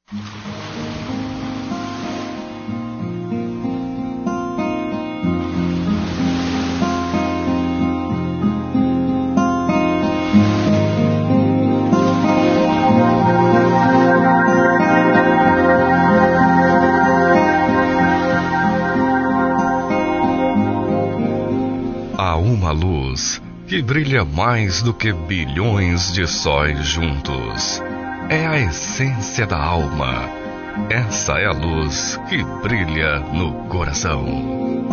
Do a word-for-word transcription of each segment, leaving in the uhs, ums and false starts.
Que brilha mais do que bilhões de sóis juntos. É a essência da alma. Essa é a luz que brilha no coração.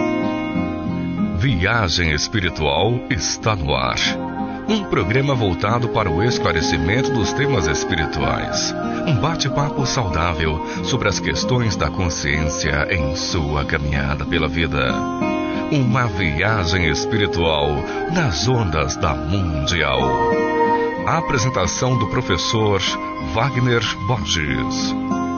Viagem Espiritual está no ar. Um programa voltado para o esclarecimento dos temas espirituais. Um bate-papo saudável sobre as questões da consciência em sua caminhada pela vida. Uma viagem espiritual nas ondas da Mundial. A apresentação do professor Wagner Borges.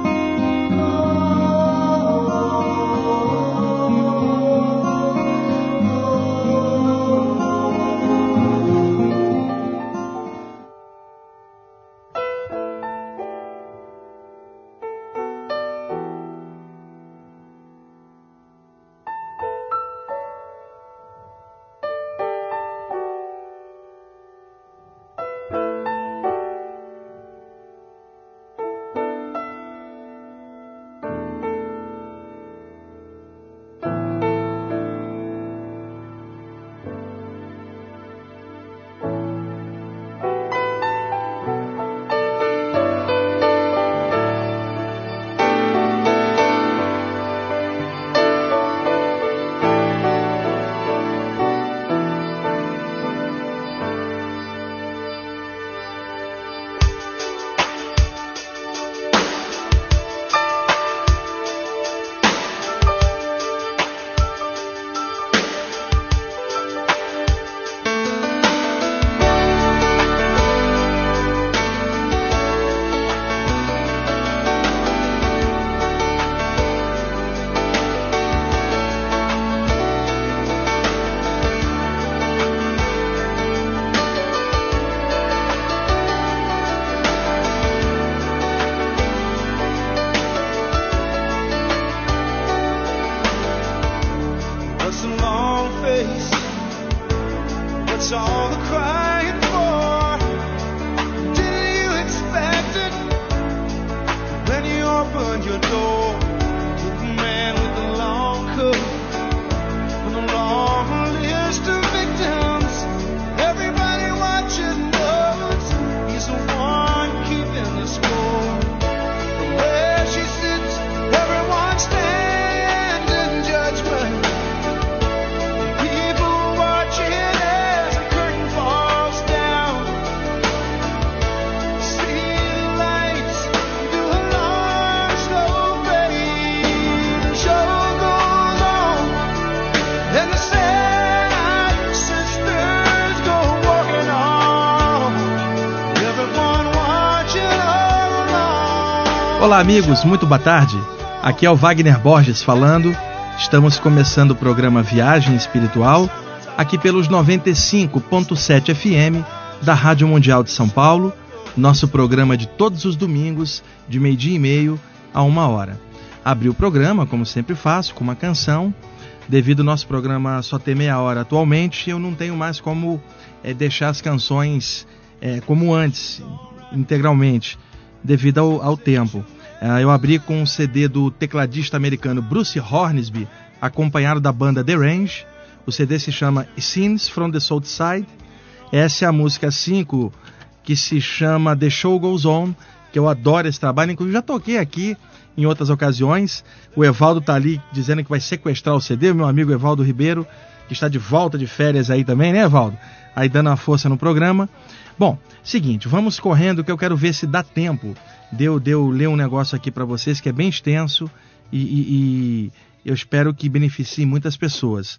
Olá amigos, muito boa tarde. Aqui é o Wagner Borges falando. Estamos começando o programa Viagem Espiritual, aqui pelos noventa e cinco ponto sete F M da Rádio Mundial de São Paulo, nosso programa de todos os domingos, de meio-dia e meio a uma hora. Abri o programa, como sempre faço, com uma canção. Devido ao nosso programa só ter meia hora atualmente, eu não tenho mais como é, deixar as canções é, como antes, integralmente, devido ao, ao tempo. Uh, eu abri com um C D do tecladista americano Bruce Hornsby, acompanhado da banda The Range. O C D se chama Scenes from the South Side. Essa é a música cinco, que se chama The Show Goes On, que eu adoro esse trabalho, inclusive já toquei aqui em outras ocasiões. O Evaldo está ali dizendo que vai sequestrar o C D, o meu amigo Evaldo Ribeiro, que está de volta de férias aí também, né, Evaldo? Aí dando uma força no programa. Bom, seguinte, vamos correndo que eu quero ver se dá tempo de eu, de eu ler um negócio aqui para vocês que é bem extenso e, e, e eu espero que beneficie muitas pessoas.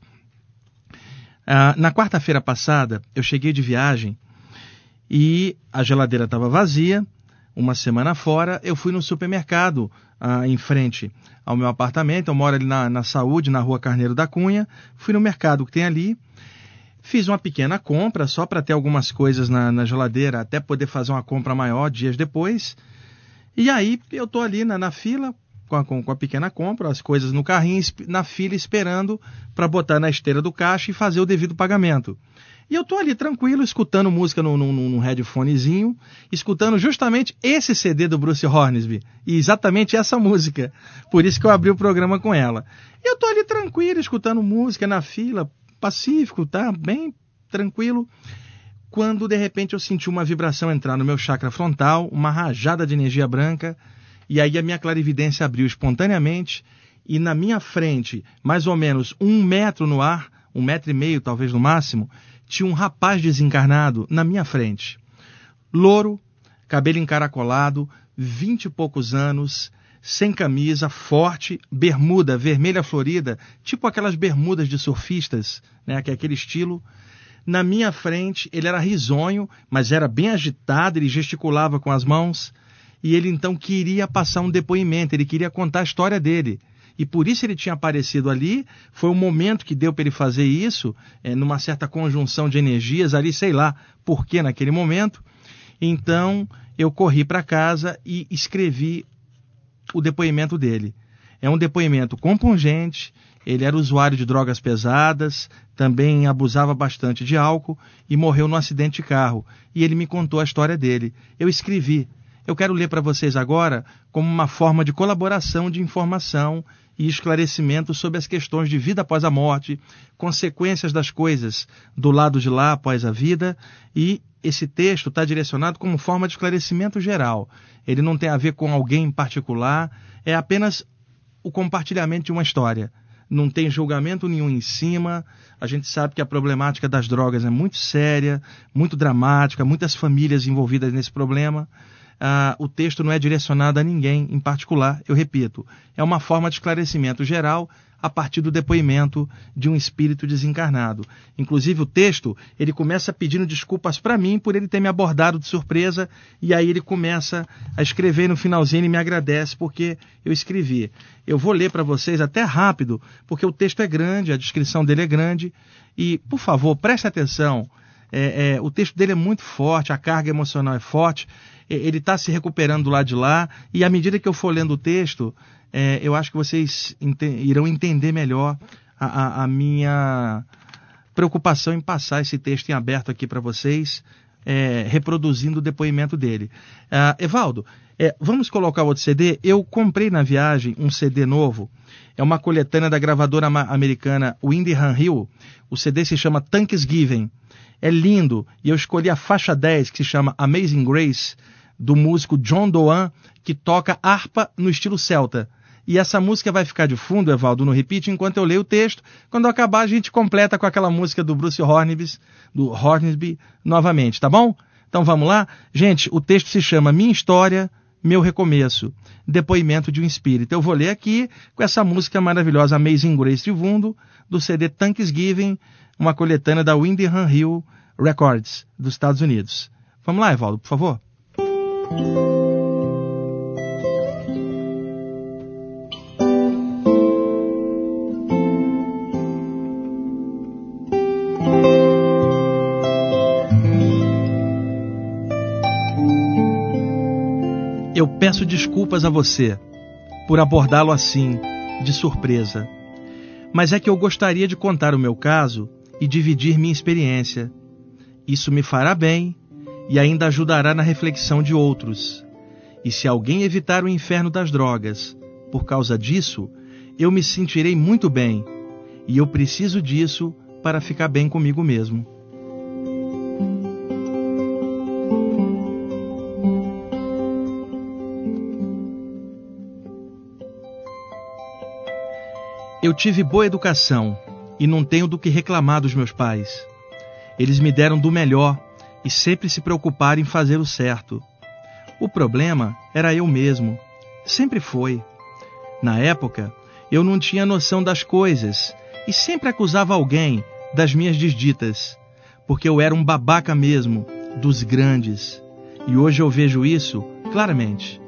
Ah, na quarta-feira passada, eu cheguei de viagem e a geladeira estava vazia, uma semana fora. Eu fui no supermercado ah, em frente ao meu apartamento, eu moro ali na, na Saúde, na rua Carneiro da Cunha. Fui no mercado que tem ali. Fiz uma pequena compra, só para ter algumas coisas na, na geladeira, até poder fazer uma compra maior dias depois. E aí eu tô ali na, na fila, com a, com, com a pequena compra, as coisas no carrinho, na fila esperando para botar na esteira do caixa e fazer o devido pagamento. E eu tô ali tranquilo, escutando música num, num, num headphonezinho, escutando justamente esse C D do Bruce Hornsby, e exatamente essa música. Por isso que eu abri o programa com ela. E eu tô ali tranquilo, escutando música na fila, pacífico, tá? Bem tranquilo. Quando de repente eu senti uma vibração entrar no meu chakra frontal, uma rajada de energia branca, e aí a minha clarividência abriu espontaneamente, e na minha frente, mais ou menos um metro no ar, um metro e meio talvez no máximo, tinha um rapaz desencarnado na minha frente. Louro, cabelo encaracolado, vinte e poucos anos, sem camisa, forte, bermuda vermelha florida, tipo aquelas bermudas de surfistas, né, que é aquele estilo. Na minha frente, ele era risonho, mas era bem agitado, ele gesticulava com as mãos, e ele então queria passar um depoimento, ele queria contar a história dele. E por isso ele tinha aparecido ali, foi o momento que deu para ele fazer isso, é, numa certa conjunção de energias ali, sei lá por que naquele momento. Então eu corri para casa e escrevi o depoimento dele. É um depoimento compungente, ele era usuário de drogas pesadas, também abusava bastante de álcool e morreu num acidente de carro. E ele me contou a história dele. Eu escrevi. Eu quero ler para vocês agora como uma forma de colaboração de informação e esclarecimento sobre as questões de vida após a morte, consequências das coisas do lado de lá após a vida, e esse texto está direcionado como forma de esclarecimento geral. Ele não tem a ver com alguém em particular, é apenas o compartilhamento de uma história. Não tem julgamento nenhum em cima. A gente sabe que a problemática das drogas é muito séria, muito dramática, muitas famílias envolvidas nesse problema. Ah, o texto não é direcionado a ninguém em particular, eu repito, é uma forma de esclarecimento geral a partir do depoimento de um espírito desencarnado. Inclusive o texto, ele começa pedindo desculpas para mim por ele ter me abordado de surpresa, e aí ele começa a escrever no finalzinho, ele me agradece porque eu escrevi. Eu vou ler para vocês até rápido, porque o texto é grande, a descrição dele é grande, e por favor, preste atenção, é, é, o texto dele é muito forte, a carga emocional é forte, ele está se recuperando do lado de lá, e à medida que eu for lendo o texto, é, eu acho que vocês ente- irão entender melhor a, a, a minha preocupação em passar esse texto em aberto aqui para vocês, é, reproduzindo o depoimento dele. Ah, Evaldo, é, vamos colocar outro C D? Eu comprei na viagem um C D novo, é uma coletânea da gravadora ama- americana Windham Hill, o C D se chama Thanksgiving, é lindo, e eu escolhi a faixa dez, que se chama Amazing Grace, do músico John Doan, que toca harpa no estilo celta. E essa música vai ficar de fundo, Evaldo, no repeat, enquanto eu leio o texto. Quando eu acabar, a gente completa com aquela música do Bruce Hornsby, do Hornsby novamente, tá bom? Então vamos lá? Gente, o texto se chama Minha História, Meu Recomeço, Depoimento de um Espírito. Eu vou ler aqui com essa música maravilhosa, Amazing Grace de fundo, do C D Thanksgiving, uma coletânea da Windham Hill Records, dos Estados Unidos. Vamos lá, Evaldo, por favor. Eu peço desculpas a você por abordá-lo assim, de surpresa. Mas é que eu gostaria de contar o meu caso e dividir minha experiência. Isso me fará bem e ainda ajudará na reflexão de outros. E se alguém evitar o inferno das drogas, por causa disso, eu me sentirei muito bem, e eu preciso disso para ficar bem comigo mesmo. Eu tive boa educação e não tenho do que reclamar dos meus pais. Eles me deram do melhor e sempre se preocuparam em fazer o certo. O problema era eu mesmo. Sempre foi. Na época, eu não tinha noção das coisas e sempre acusava alguém das minhas desditas, porque eu era um babaca mesmo, dos grandes. E hoje eu vejo isso claramente.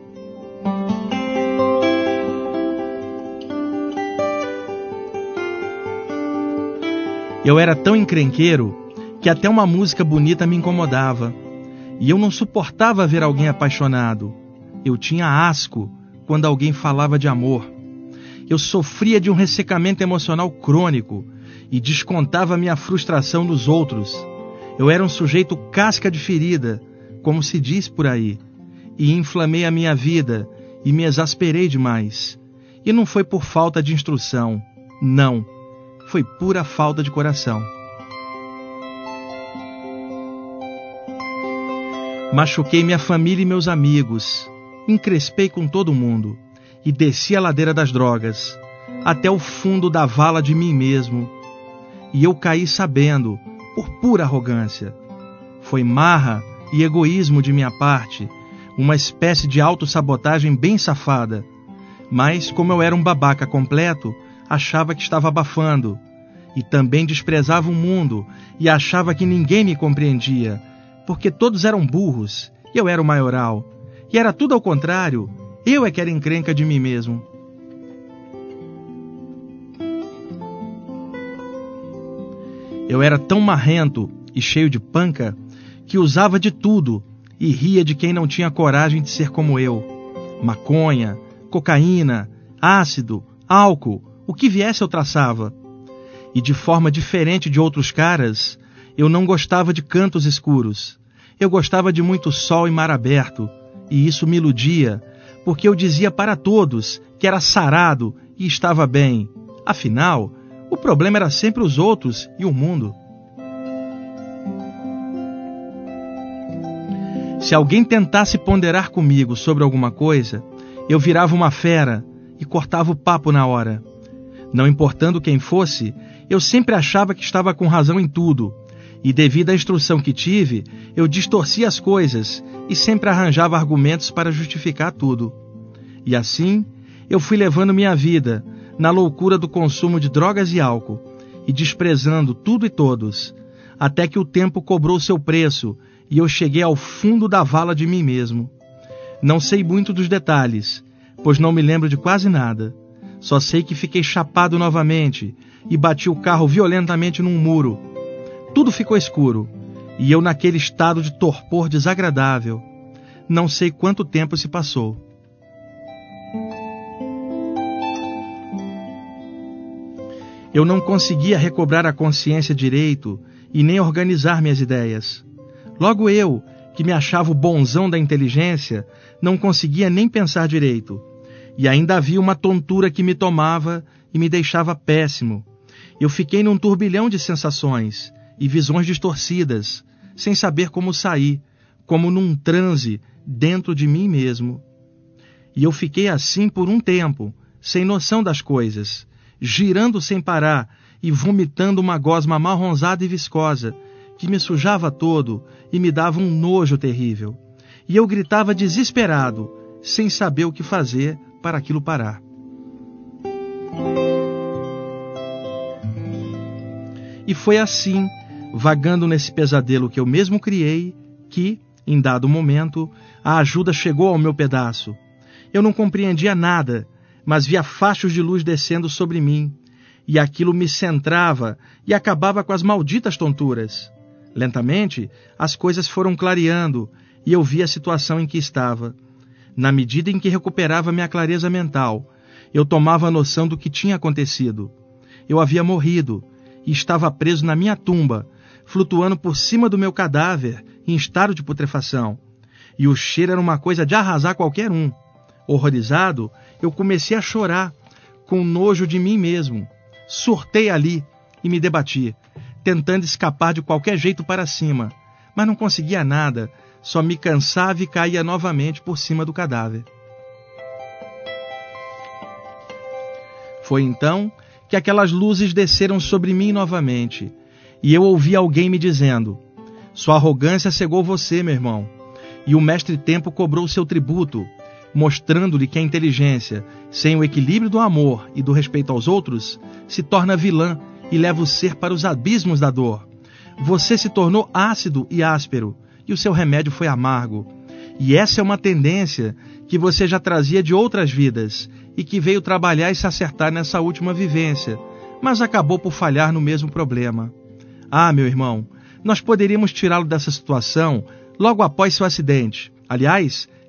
Eu era tão encrenqueiro que até uma música bonita me incomodava. E eu não suportava ver alguém apaixonado. Eu tinha asco quando alguém falava de amor. Eu sofria de um ressecamento emocional crônico e descontava minha frustração nos outros. Eu era um sujeito casca de ferida, como se diz por aí, e inflamei a minha vida e me exasperei demais. E não foi por falta de instrução, não, foi pura falta de coração. Machuquei minha família e meus amigos, encrespei com todo mundo e desci a ladeira das drogas, até o fundo da vala de mim mesmo. E eu caí sabendo, por pura arrogância. Foi marra e egoísmo de minha parte, uma espécie de autossabotagem bem safada. Mas, como eu era um babaca completo, achava que estava abafando. E também desprezava o mundo e achava que ninguém me compreendia, porque todos eram burros e eu era o maioral. E era tudo ao contrário, eu é que era encrenca de mim mesmo. Eu era tão marrento e cheio de panca que usava de tudo e ria de quem não tinha coragem de ser como eu. Maconha, cocaína, ácido, álcool, o que viesse eu traçava. E de forma diferente de outros caras, eu não gostava de cantos escuros. Eu gostava de muito sol e mar aberto, e isso me iludia, porque eu dizia para todos que era sarado e estava bem. Afinal, o problema era sempre os outros e o mundo. Se alguém tentasse ponderar comigo sobre alguma coisa, eu virava uma fera e cortava o papo na hora. Não importando quem fosse, eu sempre achava que estava com razão em tudo, e devido à instrução que tive, eu distorcia as coisas e sempre arranjava argumentos para justificar tudo. E assim, eu fui levando minha vida na loucura do consumo de drogas e álcool, e desprezando tudo e todos, até que o tempo cobrou seu preço e eu cheguei ao fundo da vala de mim mesmo. Não sei muito dos detalhes, pois não me lembro de quase nada. Só sei que fiquei chapado novamente e bati o carro violentamente num muro. Tudo ficou escuro, e eu naquele estado de torpor desagradável. Não sei quanto tempo se passou. Eu não conseguia recobrar a consciência direito e nem organizar minhas ideias. Logo eu, que me achava o bonzão da inteligência, não conseguia nem pensar direito. E ainda havia uma tontura que me tomava e me deixava péssimo. Eu fiquei num turbilhão de sensações e visões distorcidas, sem saber como sair, como num transe dentro de mim mesmo. E eu fiquei assim por um tempo, sem noção das coisas, girando sem parar e vomitando uma gosma marronzada e viscosa, que me sujava todo e me dava um nojo terrível. E eu gritava desesperado, sem saber o que fazer para aquilo parar. E foi assim, vagando nesse pesadelo que eu mesmo criei, que, em dado momento, a ajuda chegou ao meu pedaço. Eu não compreendia nada, mas via fachos de luz descendo sobre mim, e aquilo me centrava e acabava com as malditas tonturas. Lentamente, as coisas foram clareando e eu vi a situação em que estava. Na medida em que recuperava minha clareza mental, eu tomava noção do que tinha acontecido. Eu havia morrido e estava preso na minha tumba, flutuando por cima do meu cadáver em estado de putrefação. E o cheiro era uma coisa de arrasar qualquer um. Horrorizado, eu comecei a chorar, com nojo de mim mesmo. Surtei ali e me debati, tentando escapar de qualquer jeito para cima, mas não conseguia nada, só me cansava e caía novamente por cima do cadáver. Foi então que aquelas luzes desceram sobre mim novamente, e eu ouvi alguém me dizendo: sua arrogância cegou você, meu irmão, e o mestre tempo cobrou seu tributo, mostrando-lhe que a inteligência, sem o equilíbrio do amor e do respeito aos outros, se torna vilã e leva o ser para os abismos da dor. Você se tornou ácido e áspero, e o seu remédio foi amargo. E essa é uma tendência que você já trazia de outras vidas e que veio trabalhar e se acertar nessa última vivência, mas acabou por falhar no mesmo problema. Ah, meu irmão, nós poderíamos tirá-lo dessa situação logo após seu acidente. Aliás,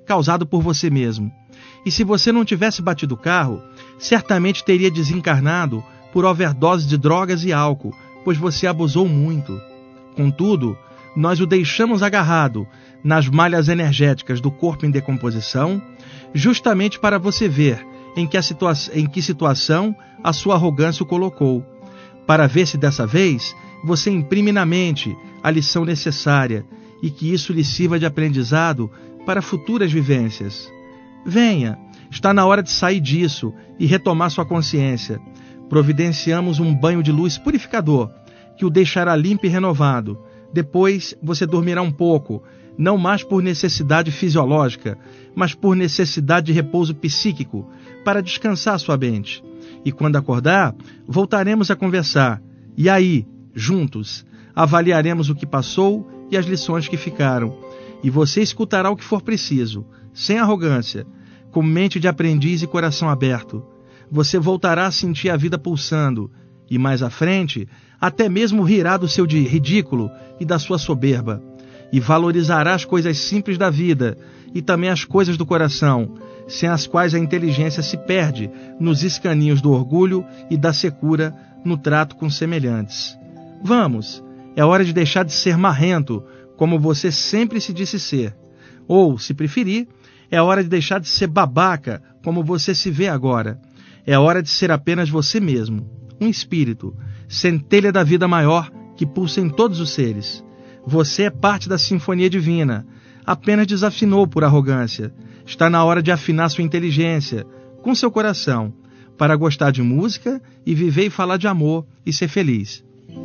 causado por você mesmo. E se você não tivesse batido o carro, certamente teria desencarnado por overdose de drogas e álcool, pois você abusou muito. Contudo, nós o deixamos agarrado nas malhas energéticas do corpo em decomposição, justamente para você ver em que, a situa- em que situação a sua arrogância o colocou, para ver se dessa vez você imprime na mente a lição necessária e que isso lhe sirva de aprendizado para futuras vivências. Venha, está na hora de sair disso e retomar sua consciência. Providenciamos um banho de luz purificador, que o deixará limpo e renovado. Depois você dormirá um pouco, não mais por necessidade fisiológica, mas por necessidade de repouso psíquico, para descansar sua mente. E quando acordar, voltaremos a conversar. E aí, juntos, avaliaremos o que passou e as lições que ficaram. E você escutará o que for preciso, sem arrogância, com mente de aprendiz e coração aberto. Você voltará a sentir a vida pulsando, e mais à frente, até mesmo rirá do seu de ridículo e da sua soberba, e valorizará as coisas simples da vida e também as coisas do coração, sem as quais a inteligência se perde nos escaninhos do orgulho e da secura no trato com semelhantes. Vamos, é hora de deixar de ser marrento, como você sempre se disse ser. Ou, se preferir, é hora de deixar de ser babaca, como você se vê agora. É hora de ser apenas você mesmo, um espírito, centelha da vida maior que pulsa em todos os seres. Você é parte da sinfonia divina, apenas desafinou por arrogância. Está na hora de afinar sua inteligência, com seu coração, para gostar de música e viver e falar de amor e ser feliz.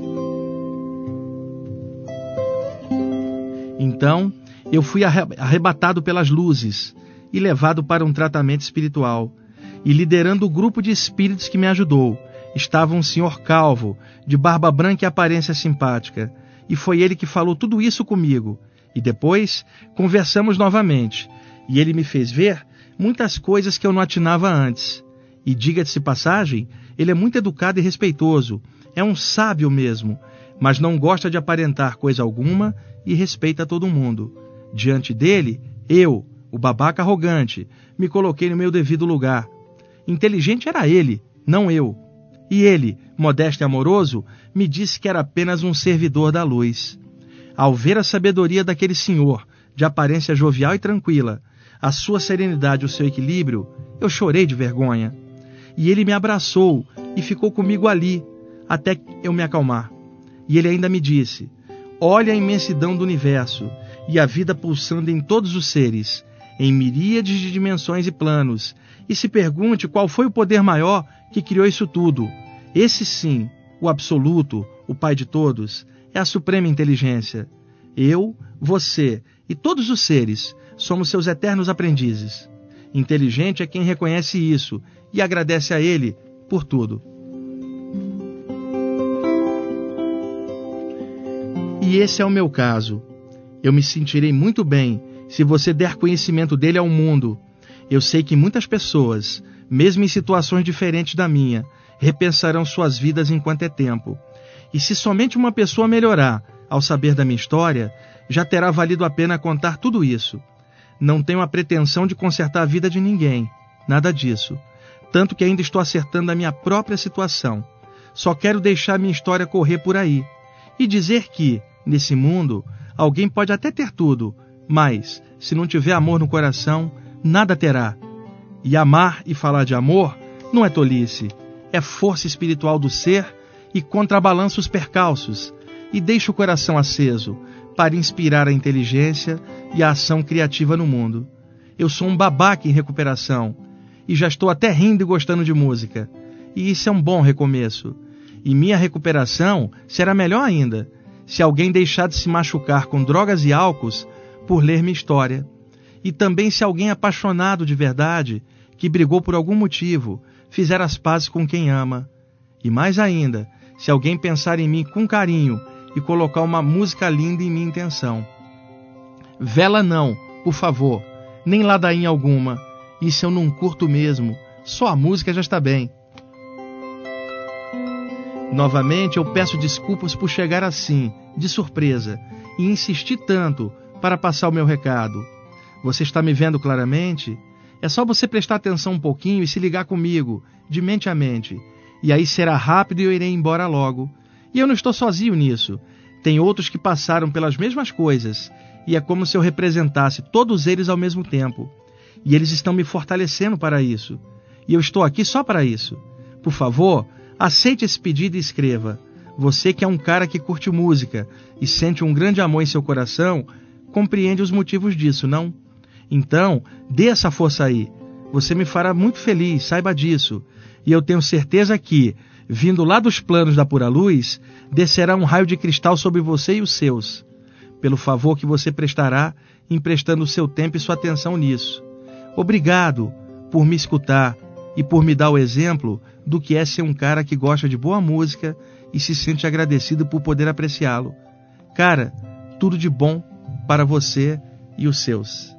Então, eu fui arrebatado pelas luzes e levado para um tratamento espiritual. E liderando o grupo de espíritos que me ajudou, estava um senhor calvo, de barba branca e aparência simpática. E foi ele que falou tudo isso comigo. E depois conversamos novamente. E ele me fez ver muitas coisas que eu não atinava antes. E diga-se passagem, ele é muito educado e respeitoso. É um sábio mesmo, mas não gosta de aparentar coisa alguma e respeita todo mundo. Diante dele, eu, o babaca arrogante, me coloquei no meu devido lugar. Inteligente era ele, não eu. E ele, modesto e amoroso, me disse que era apenas um servidor da luz. Ao ver a sabedoria daquele senhor, de aparência jovial e tranquila, a sua serenidade e o seu equilíbrio, eu chorei de vergonha. E ele me abraçou e ficou comigo ali, até eu me acalmar. E ele ainda me disse: olhe a imensidão do universo e a vida pulsando em todos os seres, em miríades de dimensões e planos, e se pergunte qual foi o poder maior que criou isso tudo. Esse sim, o absoluto, o Pai de todos, é a suprema inteligência. Eu, você e todos os seres somos seus eternos aprendizes. Inteligente é quem reconhece isso e agradece a ele por tudo. E esse é o meu caso. Eu me sentirei muito bem se você der conhecimento dele ao mundo. Eu sei que muitas pessoas, mesmo em situações diferentes da minha, repensarão suas vidas enquanto é tempo. E se somente uma pessoa melhorar ao saber da minha história, já terá valido a pena contar tudo isso. Não tenho a pretensão de consertar a vida de ninguém, nada disso. Tanto que ainda estou acertando a minha própria situação. Só quero deixar minha história correr por aí e dizer que, nesse mundo, alguém pode até ter tudo, mas, se não tiver amor no coração, nada terá. E amar e falar de amor não é tolice, é força espiritual do ser e contrabalança os percalços, e deixa o coração aceso para inspirar a inteligência e a ação criativa no mundo. Eu sou um babaca em recuperação, e já estou até rindo e gostando de música, e isso é um bom recomeço. E minha recuperação será melhor ainda, se alguém deixar de se machucar com drogas e álcools por ler minha história. E também se alguém apaixonado de verdade, que brigou por algum motivo, fizer as pazes com quem ama. E mais ainda, se alguém pensar em mim com carinho e colocar uma música linda em minha intenção. Vela não, por favor, nem ladainha alguma. Isso eu não curto mesmo, só a música já está bem. Novamente eu peço desculpas por chegar assim, de surpresa, e insistir tanto para passar o meu recado. Você está me vendo claramente? É só você prestar atenção um pouquinho e se ligar comigo, de mente a mente. E aí será rápido e eu irei embora logo. E eu não estou sozinho nisso. Tem outros que passaram pelas mesmas coisas. E é como se eu representasse todos eles ao mesmo tempo. E eles estão me fortalecendo para isso. E eu estou aqui só para isso. Por favor, aceite esse pedido e escreva. Você que é um cara que curte música e sente um grande amor em seu coração, compreende os motivos disso, não? Então, dê essa força aí. Você me fará muito feliz, saiba disso. E eu tenho certeza que, vindo lá dos planos da pura luz, descerá um raio de cristal sobre você e os seus. Pelo favor que você prestará, emprestando o seu tempo e sua atenção nisso. Obrigado por me escutar e por me dar o exemplo do que é ser um cara que gosta de boa música e se sente agradecido por poder apreciá-lo. Cara, tudo de bom para você e os seus.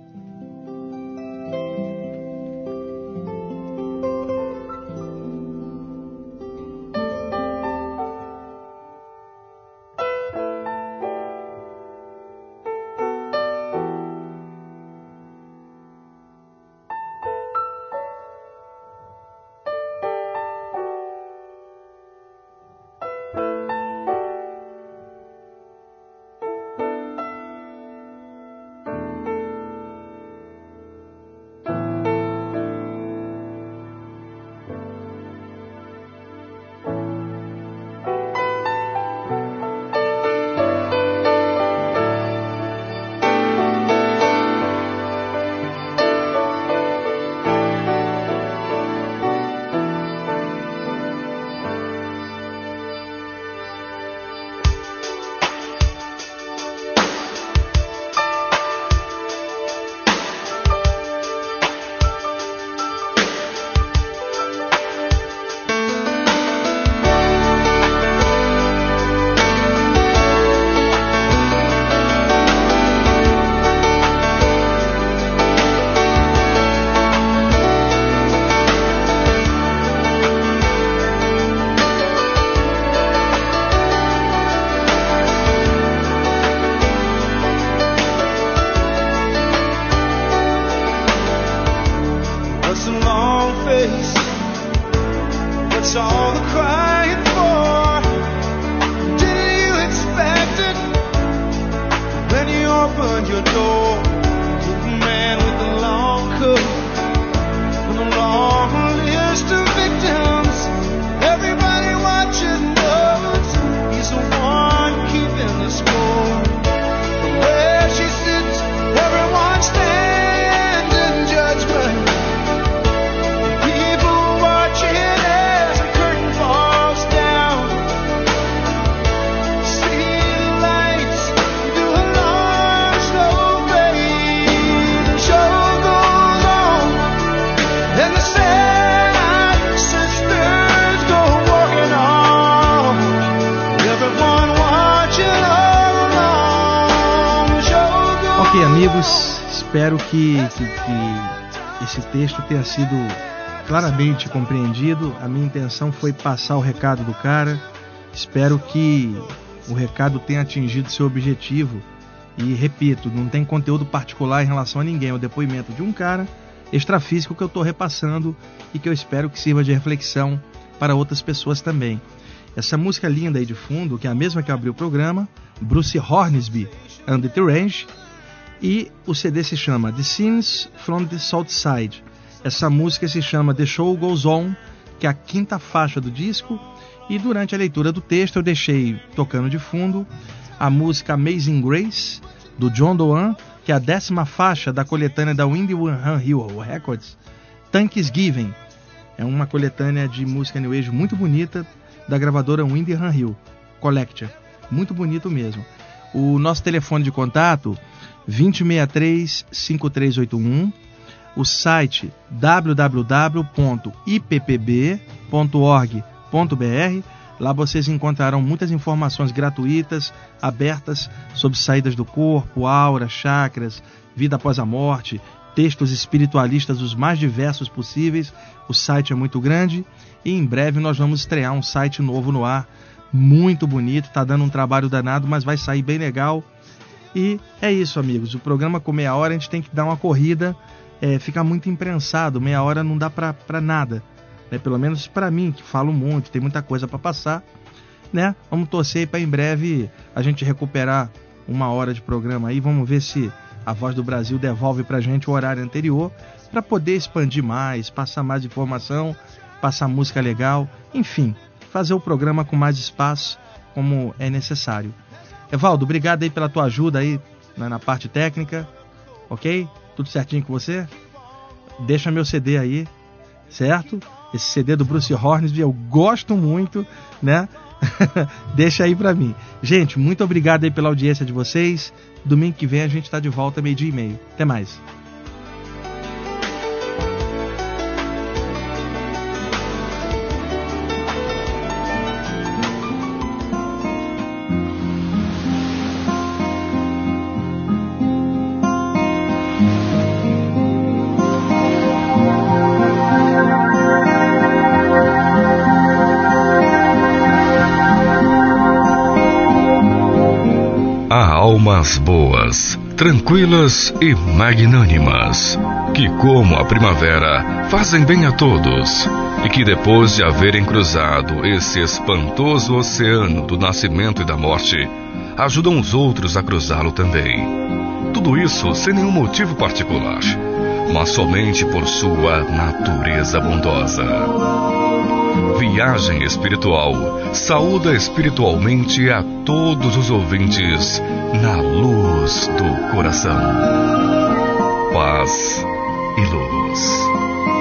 Amigos, espero que, que, que esse texto tenha sido claramente compreendido. A minha intenção foi passar o recado do cara. Espero que o recado tenha atingido seu objetivo. E repito, não tem conteúdo particular em relação a ninguém. É o depoimento de um cara extrafísico que eu estou repassando e que eu espero que sirva de reflexão para outras pessoas também. Essa música linda aí de fundo, que é a mesma que abriu o programa, Bruce Hornsby and the Range. E o C D se chama The Scenes from the South Side. Essa música se chama The Show Goes On, que é a quinta faixa do disco. E durante a leitura do texto eu deixei tocando de fundo a música Amazing Grace, do John Doan, que é a décima faixa da coletânea da Windy One Hill Records, Thanksgiving. É uma coletânea de música New Age muito bonita, da gravadora Windy One Hill Collection. Muito bonito mesmo. O nosso telefone de contato vinte e seis três, cinquenta e três oitenta e um, o site w w w ponto i p p b ponto org ponto b r. Lá vocês encontrarão muitas informações gratuitas, abertas, sobre saídas do corpo, aura, chakras, vida após a morte, textos espiritualistas os mais diversos possíveis. O site é muito grande e em breve nós vamos estrear um site novo no ar, muito bonito, está dando um trabalho danado, mas vai sair bem legal. E é isso, amigos. O programa com meia hora a gente tem que dar uma corrida, é, ficar muito imprensado. Meia hora não dá pra, pra nada, né? Pelo menos pra mim, que falo muito, tem muita coisa pra passar, né? Vamos torcer para em breve a gente recuperar uma hora de programa aí. Vamos ver se a Voz do Brasil devolve pra gente o horário anterior, para poder expandir mais, passar mais informação, passar música legal, enfim, fazer o programa com mais espaço como é necessário. Evaldo, obrigado aí pela tua ajuda aí na, na parte técnica, ok? Tudo certinho com você? Deixa meu C D aí, certo? Esse C D do Bruce Hornsby eu gosto muito, né? Deixa aí pra mim. Gente, muito obrigado aí pela audiência de vocês. Domingo que vem a gente tá de volta meio-dia e meio. Até mais. Almas boas, tranquilas e magnânimas, que como a primavera fazem bem a todos, e que depois de haverem cruzado esse espantoso oceano do nascimento e da morte, ajudam os outros a cruzá-lo também. Tudo isso sem nenhum motivo particular, mas somente por sua natureza bondosa. Viagem Espiritual saúda espiritualmente a todos os ouvintes na luz do coração. Paz e luz.